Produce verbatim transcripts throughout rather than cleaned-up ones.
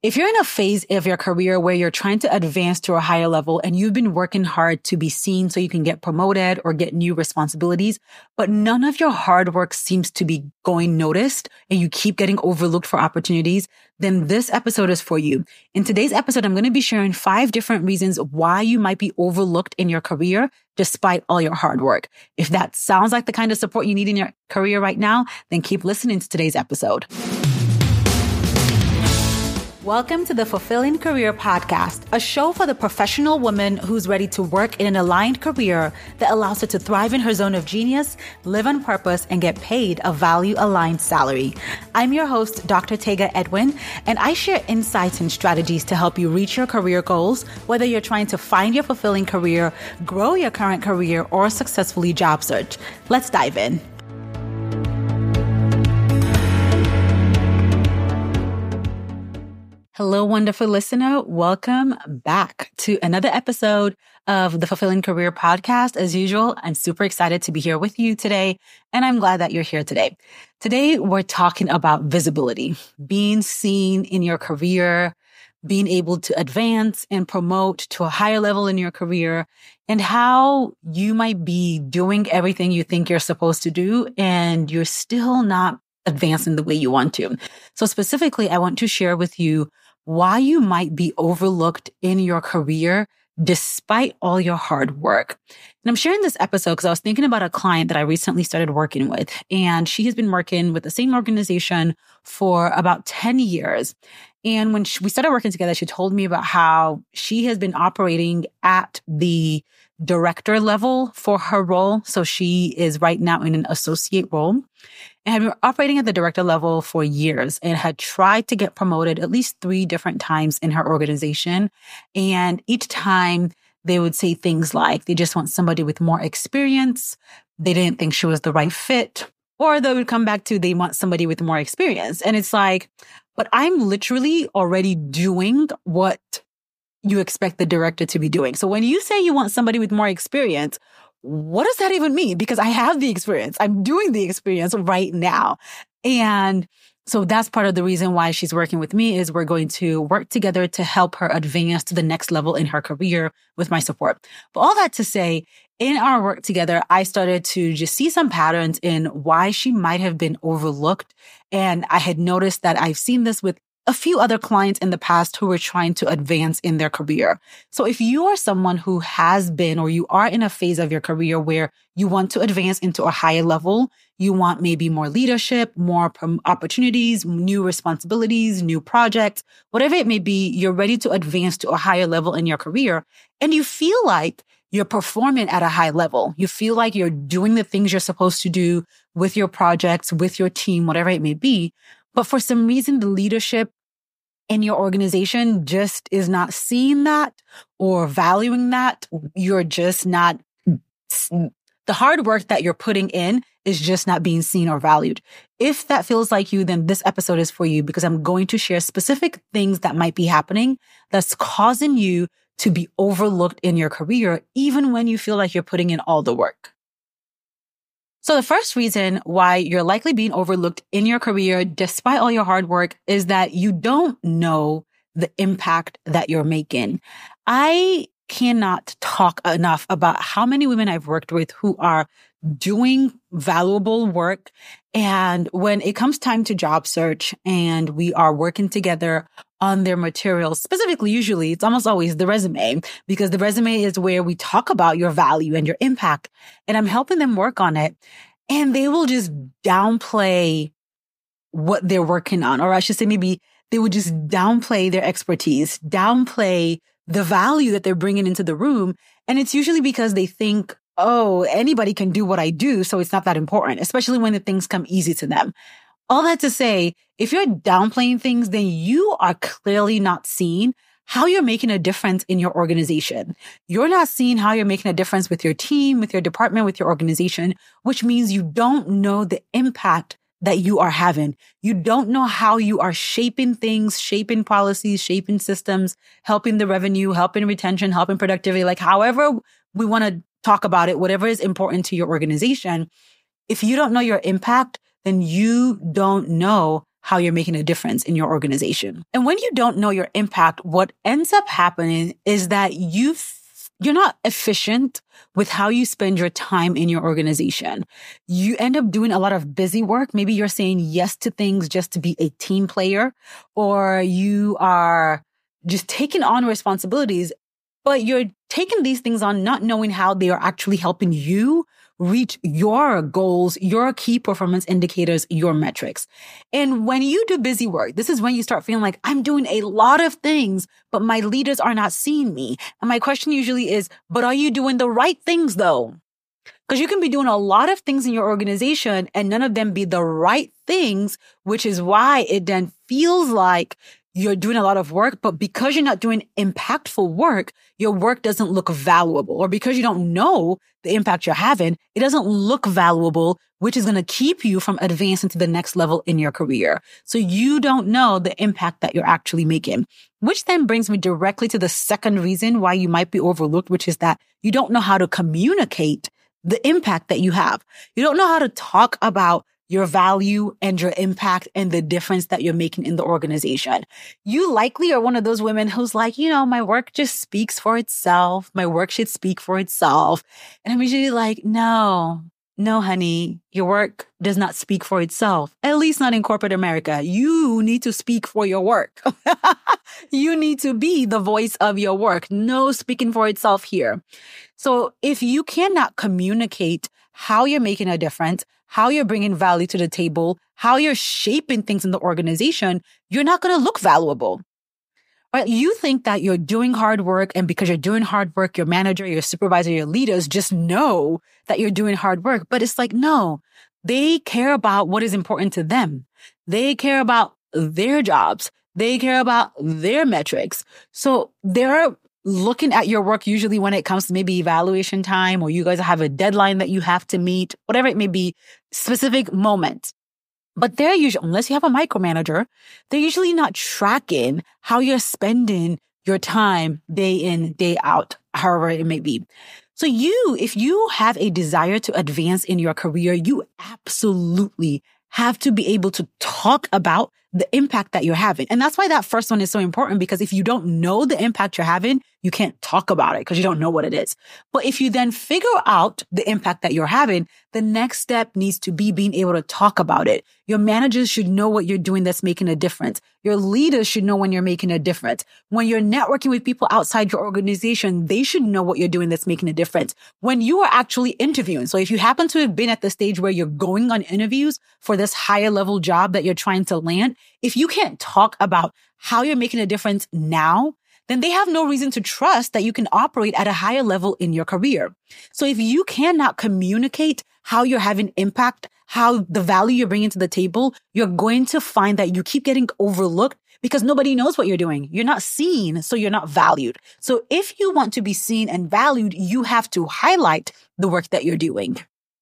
If you're in a phase of your career where you're trying to advance to a higher level and you've been working hard to be seen so you can get promoted or get new responsibilities, but none of your hard work seems to be going noticed and you keep getting overlooked for opportunities, then this episode is for you. In today's episode, I'm going to be sharing five different reasons why you might be overlooked in your career despite all your hard work. If that sounds like the kind of support you need in your career right now, then keep listening to today's episode. Welcome to the Fulfilling Career Podcast, a show for the professional woman who's ready to work in an aligned career that allows her to thrive in her zone of genius, live on purpose, and get paid a value-aligned salary. I'm your host, Doctor Tega Edwin, and I share insights and strategies to help you reach your career goals, whether you're trying to find your fulfilling career, grow your current career, or successfully job search. Let's dive in. Hello, wonderful listener. Welcome back to another episode of the Fulfilling Career Podcast. As usual, I'm super excited to be here with you today, and I'm glad that you're here today. Today, we're talking about visibility, being seen in your career, being able to advance and promote to a higher level in your career, and how you might be doing everything you think you're supposed to do, and you're still not advancing the way you want to. So specifically, I want to share with you why you might be overlooked in your career despite all your hard work. And I'm sharing this episode because I was thinking about a client that I recently started working with, and she has been working with the same organization for about ten years. And when she, we started working together, she told me about how she has been operating at the director level for her role. So she is right now in an associate role and had been operating at the director level for years and had tried to get promoted at least three different times in her organization. And each time they would say things like they just want somebody with more experience. They didn't think she was the right fit. Or they would come back to they want somebody with more experience. And it's like, but I'm literally already doing what you expect the director to be doing. So when you say you want somebody with more experience, what does that even mean? Because I have the experience. I'm doing the experience right now. And so that's part of the reason why she's working with me is we're going to work together to help her advance to the next level in her career with my support. But all that to say, in our work together, I started to just see some patterns in why she might have been overlooked. And I had noticed that I've seen this with a few other clients in the past who were trying to advance in their career. So if you are someone who has been, or you are in a phase of your career where you want to advance into a higher level, you want maybe more leadership, more prom- opportunities, new responsibilities, new projects, whatever it may be, you're ready to advance to a higher level in your career. And you feel like you're performing at a high level. You feel like you're doing the things you're supposed to do with your projects, with your team, whatever it may be. But for some reason, the leadership in your organization just is not seeing that or valuing that. You're just not, the hard work that you're putting in is just not being seen or valued. If that feels like you, then this episode is for you because I'm going to share specific things that might be happening that's causing you to be overlooked in your career, even when you feel like you're putting in all the work. So the first reason why you're likely being overlooked in your career, despite all your hard work, is that you don't know the impact that you're making. I cannot talk enough about how many women I've worked with who are doing valuable work. And when it comes time to job search and we are working together on their materials, specifically, usually it's almost always the resume, because the resume is where we talk about your value and your impact. And I'm helping them work on it. And they will just downplay what they're working on. Or I should say, maybe they would just downplay their expertise, downplay the value that they're bringing into the room. And it's usually because they think, oh, anybody can do what I do, so it's not that important, especially when the things come easy to them. All that to say, if you're downplaying things, then you are clearly not seeing how you're making a difference in your organization. You're not seeing how you're making a difference with your team, with your department, with your organization, which means you don't know the impact that you are having. You don't know how you are shaping things, shaping policies, shaping systems, helping the revenue, helping retention, helping productivity, like however we want to talk about it, whatever is important to your organization. If you don't know your impact, then you don't know how you're making a difference in your organization. And when you don't know your impact, what ends up happening is that you you're not efficient with how you spend your time in your organization. You end up doing a lot of busy work. Maybe you're saying yes to things just to be a team player, or you are just taking on responsibilities, but you're taking these things on not knowing how they are actually helping you reach your goals, your key performance indicators, your metrics. And when you do busy work, this is when you start feeling like I'm doing a lot of things, but my leaders are not seeing me. And my question usually is, but are you doing the right things though? Because you can be doing a lot of things in your organization and none of them be the right things, which is why it then feels like you're doing a lot of work, but because you're not doing impactful work, your work doesn't look valuable. Or because you don't know the impact you're having, it doesn't look valuable, which is going to keep you from advancing to the next level in your career. So you don't know the impact that you're actually making, which then brings me directly to the second reason why you might be overlooked, which is that you don't know how to communicate the impact that you have. You don't know how to talk about your value and your impact and the difference that you're making in the organization. You likely are one of those women who's like, you know, my work just speaks for itself. My work should speak for itself. And I'm usually like, no, no, honey, your work does not speak for itself, at least not in corporate America. You need to speak for your work. You need to be the voice of your work. No speaking for itself here. So if you cannot communicate how you're making a difference, how you're bringing value to the table, how you're shaping things in the organization, you're not going to look valuable. Right? You think that you're doing hard work, and because you're doing hard work, your manager, your supervisor, your leaders just know that you're doing hard work. But it's like, no, they care about what is important to them. They care about their jobs. They care about their metrics. So they're looking at your work usually when it comes to maybe evaluation time, or you guys have a deadline that you have to meet, whatever it may be, specific moment. But they're usually, unless you have a micromanager, they're usually not tracking how you're spending your time day in, day out, however it may be. So you, if you have a desire to advance in your career, you absolutely have to be able to talk about the impact that you're having. And that's why that first one is so important, because if you don't know the impact you're having, you can't talk about it because you don't know what it is. But if you then figure out the impact that you're having, the next step needs to be being able to talk about it. Your managers should know what you're doing that's making a difference. Your leaders should know when you're making a difference. When you're networking with people outside your organization, they should know what you're doing that's making a difference. When you are actually interviewing, so if you happen to have been at the stage where you're going on interviews for this higher level job that you're trying to land, if you can't talk about how you're making a difference now, then they have no reason to trust that you can operate at a higher level in your career. So if you cannot communicate how you're having impact, how the value you're bringing to the table, you're going to find that you keep getting overlooked because nobody knows what you're doing. You're not seen, so you're not valued. So if you want to be seen and valued, you have to highlight the work that you're doing.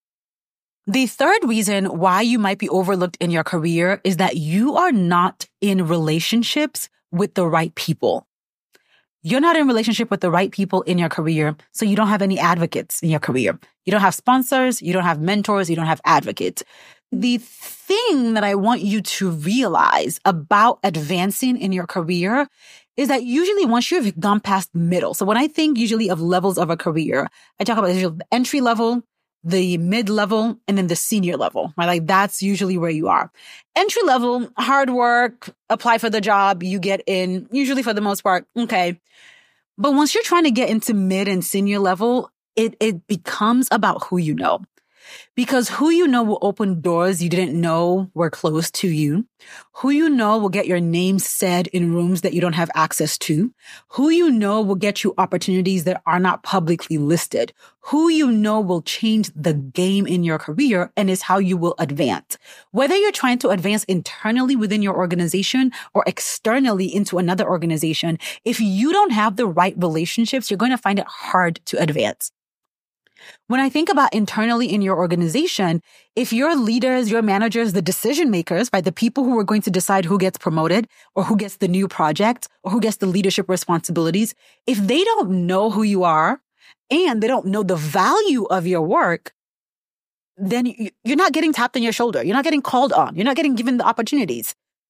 The third reason why you might be overlooked in your career is that you are not in relationships with the right people. You're not in relationship with the right people in your career, so you don't have any advocates in your career. You don't have sponsors, you don't have mentors, you don't have advocates. The thing that I want you to realize about advancing in your career is that usually once you've gone past middle, so when I think usually of levels of a career, I talk about the entry level, the mid-level, and then the senior level, right? Like that's usually where you are. Entry level, hard work, apply for the job, you get in, usually for the most part, okay. But once you're trying to get into mid and senior level, it, it becomes about who you know. Because who you know will open doors you didn't know were closed to you. Who you know will get your name said in rooms that you don't have access to. Who you know will get you opportunities that are not publicly listed. Who you know will change the game in your career and is how you will advance. Whether you're trying to advance internally within your organization or externally into another organization, if you don't have the right relationships, you're going to find it hard to advance. When I think about internally in your organization, if your leaders, your managers, the decision makers, right, the people who are going to decide who gets promoted or who gets the new project or who gets the leadership responsibilities, if they don't know who you are and they don't know the value of your work, then you're not getting tapped on your shoulder. You're not getting called on. You're not getting given the opportunities.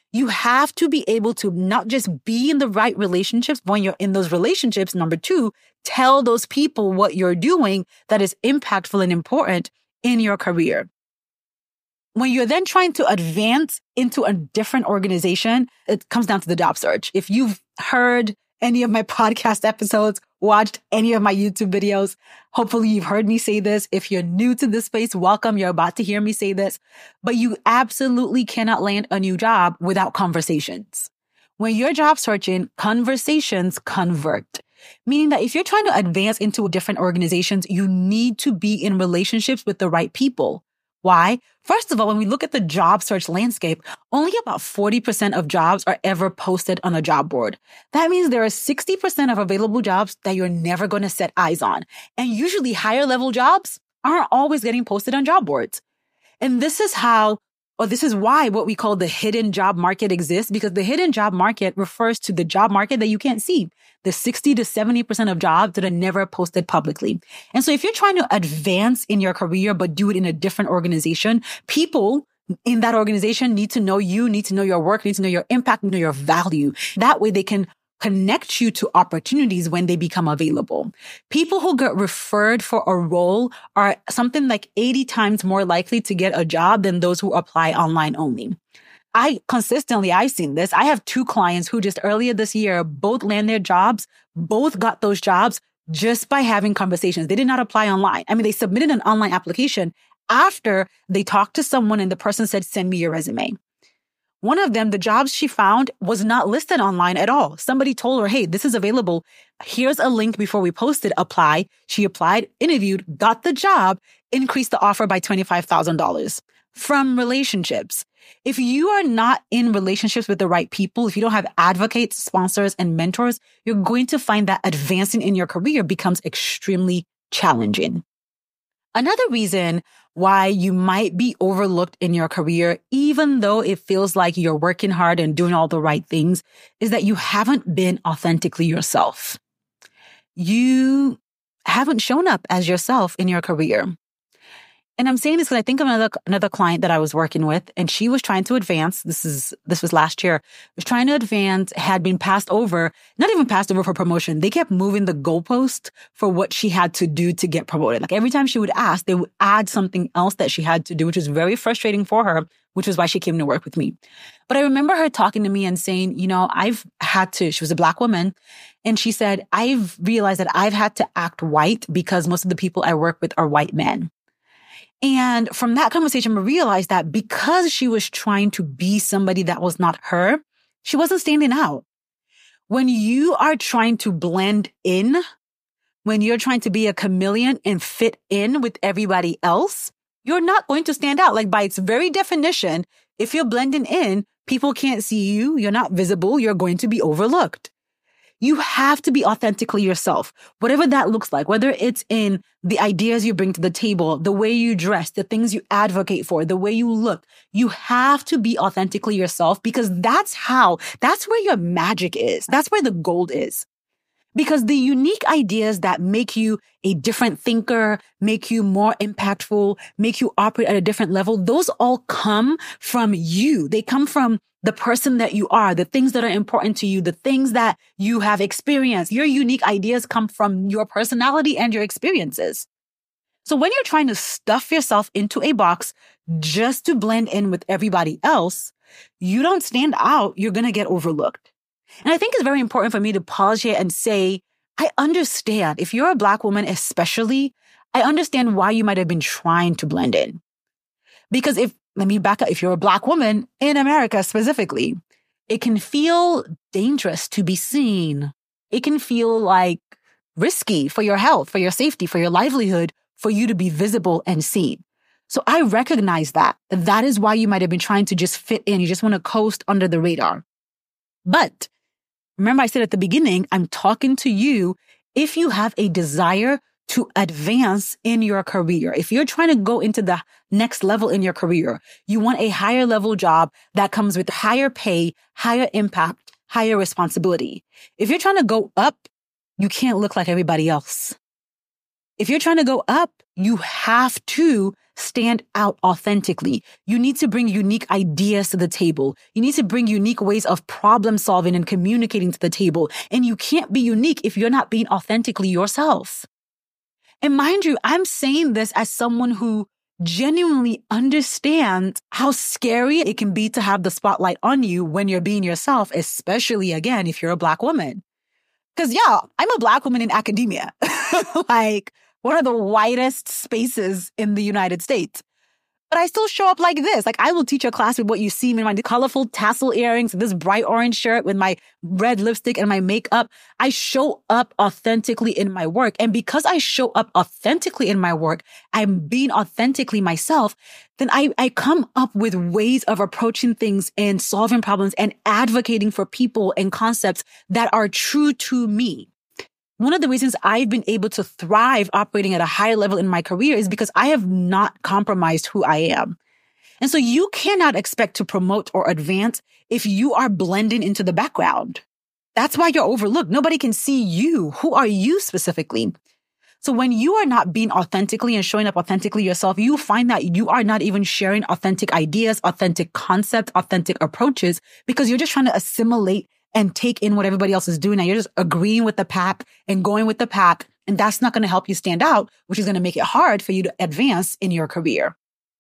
You have to be able to not just be in the right relationships, but when you're in those relationships, number two, tell those people what you're doing that is impactful and important in your career. When you're then trying to advance into a different organization, it comes down to the job search. If you've heard any of my podcast episodes, watched any of my YouTube videos, hopefully you've heard me say this. If you're new to this space, welcome. You're about to hear me say this, but you absolutely cannot land a new job without conversations. When you're job searching, conversations convert. Meaning that if you're trying to advance into different organizations, you need to be in relationships with the right people. Why? First of all, when we look at the job search landscape, only about forty percent of jobs are ever posted on a job board. That means there are sixty percent of available jobs that you're never going to set eyes on. And usually higher level jobs aren't always getting posted on job boards. And this is how, or this is why what we call the hidden job market exists, because the hidden job market refers to the job market that you can't see, the sixty to seventy percent of jobs that are never posted publicly. And so if you're trying to advance in your career, but do it in a different organization, people in that organization need to know you, need to know your work, need to know your impact, need to know your value. That way they can connect you to opportunities when they become available. People who get referred for a role are something like eighty times more likely to get a job than those who apply online only. I consistently, I've seen this. I have two clients who just earlier this year, both land their jobs, both got those jobs just by having conversations. They did not apply online. I mean, they submitted an online application after they talked to someone and the person said, send me your resume. One of them, the jobs she found was not listed online at all. Somebody told her, hey, this is available. Here's a link before we posted, apply. She applied, interviewed, got the job, increased the offer by twenty-five thousand dollars. From relationships. If you are not in relationships with the right people, if you don't have advocates, sponsors, and mentors, you're going to find that advancing in your career becomes extremely challenging. Another reason why you might be overlooked in your career, even though it feels like you're working hard and doing all the right things, is that you haven't been authentically yourself. You haven't shown up as yourself in your career. And I'm saying this because I think of another, another client that I was working with, and she was trying to advance. This is, this was last year, was trying to advance, had been passed over, not even passed over for promotion. They kept moving the goalpost for what she had to do to get promoted. Like every time she would ask, they would add something else that she had to do, which was very frustrating for her, which was why she came to work with me. But I remember her talking to me and saying, you know, I've had to, she was a Black woman. And she said, I've realized that I've had to act white because most of the people I work with are white men. And from that conversation, I realized that because she was trying to be somebody that was not her, she wasn't standing out. When you are trying to blend in, when you're trying to be a chameleon and fit in with everybody else, you're not going to stand out. Like by its very definition, if you're blending in, people can't see you, you're not visible, you're going to be overlooked. You have to be authentically yourself, whatever that looks like, whether it's in the ideas you bring to the table, the way you dress, the things you advocate for, the way you look. You have to be authentically yourself because that's how, that's where your magic is. That's where the gold is. Because the unique ideas that make you a different thinker, make you more impactful, make you operate at a different level, those all come from you. They come from the person that you are, the things that are important to you, the things that you have experienced. Your unique ideas come from your personality and your experiences. So when you're trying to stuff yourself into a box just to blend in with everybody else, you don't stand out. You're going to get overlooked. And I think it's very important for me to pause here and say, I understand. If you're a Black woman, especially, I understand why you might have been trying to blend in. Because if, let me back up, if you're a Black woman in America specifically, it can feel dangerous to be seen. It can feel like risky for your health, for your safety, for your livelihood, for you to be visible and seen. So I recognize that. That is why you might have been trying to just fit in. You just want to coast under the radar. But remember I said at the beginning, I'm talking to you if you have a desire to advance in your career. If you're trying to go into the next level in your career, you want a higher level job that comes with higher pay, higher impact, higher responsibility. If you're trying to go up, you can't look like everybody else. If you're trying to go up, you have to stand out authentically. You need to bring unique ideas to the table. You need to bring unique ways of problem solving and communicating to the table. And you can't be unique if you're not being authentically yourself. And mind you, I'm saying this as someone who genuinely understands how scary it can be to have the spotlight on you when you're being yourself, especially, again, if you're a Black woman. Because, yeah, I'm a Black woman in academia, like one of the widest spaces in the United States. But I still show up like this. Like, I will teach a class with what you see me in my colorful tassel earrings, this bright orange shirt with my red lipstick and my makeup. I show up authentically in my work. And because I show up authentically in my work, I'm being authentically myself, then I, I come up with ways of approaching things and solving problems and advocating for people and concepts that are true to me. One of the reasons I've been able to thrive operating at a higher level in my career is because I have not compromised who I am. And so you cannot expect to promote or advance if you are blending into the background. That's why you're overlooked. Nobody can see you. Who are you specifically? So when you are not being authentically and showing up authentically yourself, you find that you are not even sharing authentic ideas, authentic concepts, authentic approaches, because you're just trying to assimilate and take in what everybody else is doing. And you're just agreeing with the pack and going with the pack. And that's not going to help you stand out, which is going to make it hard for you to advance in your career.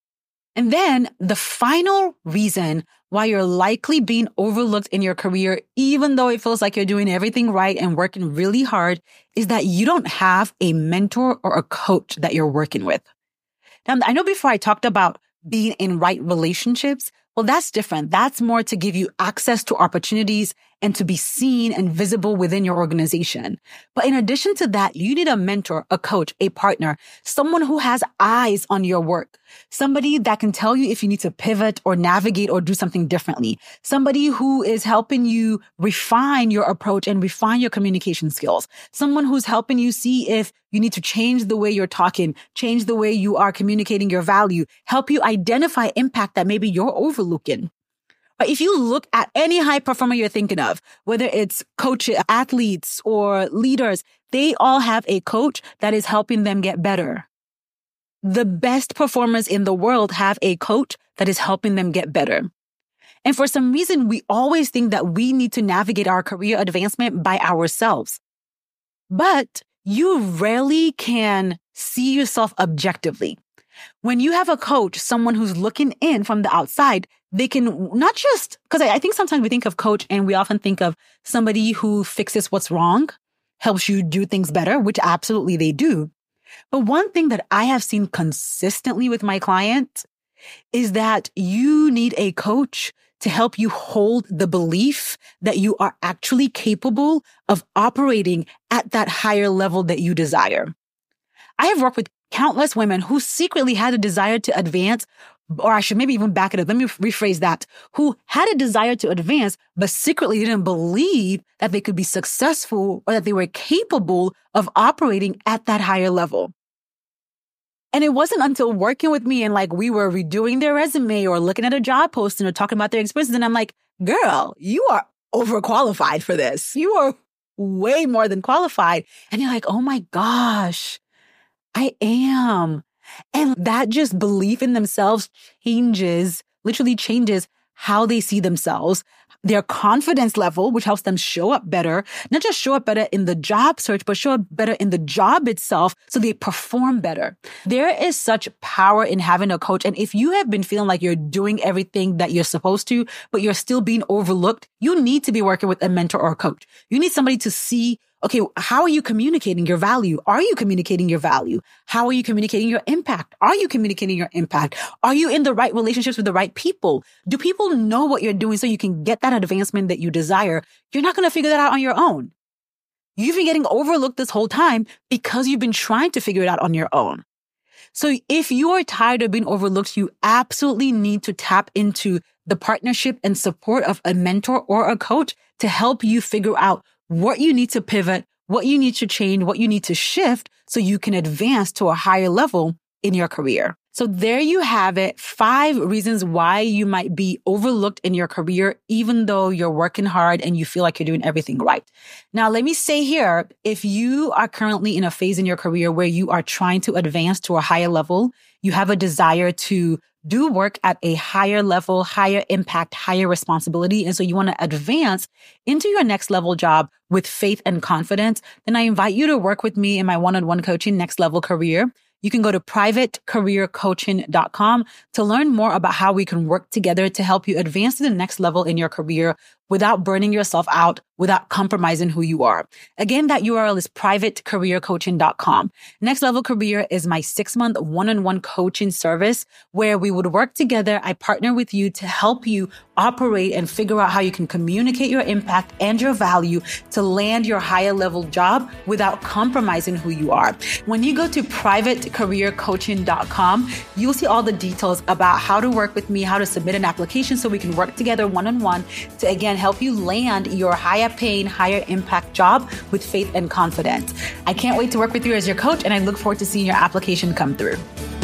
And then the final reason why you're likely being overlooked in your career, even though it feels like you're doing everything right and working really hard, is that you don't have a mentor or a coach that you're working with. Now, I know before I talked about being in right relationships. Well, that's different. That's more to give you access to opportunities and to be seen and visible within your organization. But in addition to that, you need a mentor, a coach, a partner, someone who has eyes on your work, somebody that can tell you if you need to pivot or navigate or do something differently, somebody who is helping you refine your approach and refine your communication skills, someone who's helping you see if you need to change the way you're talking, change the way you are communicating your value, help you identify impact that maybe you're overlooking. But if you look at any high performer you're thinking of, whether it's coaches, athletes, or leaders, they all have a coach that is helping them get better. The best performers in the world have a coach that is helping them get better. And for some reason, we always think that we need to navigate our career advancement by ourselves. But you rarely can see yourself objectively. When you have a coach, someone who's looking in from the outside, they can not just, because I, I think sometimes we think of coach and we often think of somebody who fixes what's wrong, helps you do things better, which absolutely they do. But one thing that I have seen consistently with my clients is that you need a coach to help you hold the belief that you are actually capable of operating at that higher level that you desire. I have worked with countless women who secretly had a desire to advance, or I should maybe even back it up. Let me rephrase that. Who had a desire to advance, but secretly didn't believe that they could be successful or that they were capable of operating at that higher level. And it wasn't until working with me and like we were redoing their resume or looking at a job posting or talking about their experiences. And I'm like, girl, you are overqualified for this. You are way more than qualified. And you're like, oh my gosh, I am. And that just belief in themselves changes, literally changes how they see themselves, their confidence level, which helps them show up better, not just show up better in the job search, but show up better in the job itself so they perform better. There is such power in having a coach. And if you have been feeling like you're doing everything that you're supposed to, but you're still being overlooked, you need to be working with a mentor or a coach. You need somebody to see, okay, how are you communicating your value? Are you communicating your value? How are you communicating your impact? Are you communicating your impact? Are you in the right relationships with the right people? Do people know what you're doing so you can get that advancement that you desire? You're not going to figure that out on your own. You've been getting overlooked this whole time because you've been trying to figure it out on your own. So if you are tired of being overlooked, you absolutely need to tap into the partnership and support of a mentor or a coach to help you figure out what you need to pivot, what you need to change, what you need to shift so you can advance to a higher level in your career. So there you have it. Five reasons why you might be overlooked in your career, even though you're working hard and you feel like you're doing everything right. Now, let me say here, if you are currently in a phase in your career where you are trying to advance to a higher level, you have a desire to do work at a higher level, higher impact, higher responsibility. And so you want to advance into your next level job with faith and confidence, then I invite you to work with me in my one-on-one coaching, Next Level Career. You can go to private career coaching dot com to learn more about how we can work together to help you advance to the next level in your career without burning yourself out, without compromising who you are. Again, that U R L is private career coaching dot com. Next Level Career is my six-month one-on-one coaching service where we would work together. I partner with you to help you operate and figure out how you can communicate your impact and your value to land your higher level job without compromising who you are. When you go to private career coaching dot com, you'll see all the details about how to work with me, how to submit an application so we can work together one-on-one to, again, help you land your higher paying, higher impact job with faith and confidence. I can't wait to work with you as your coach, and I look forward to seeing your application come through.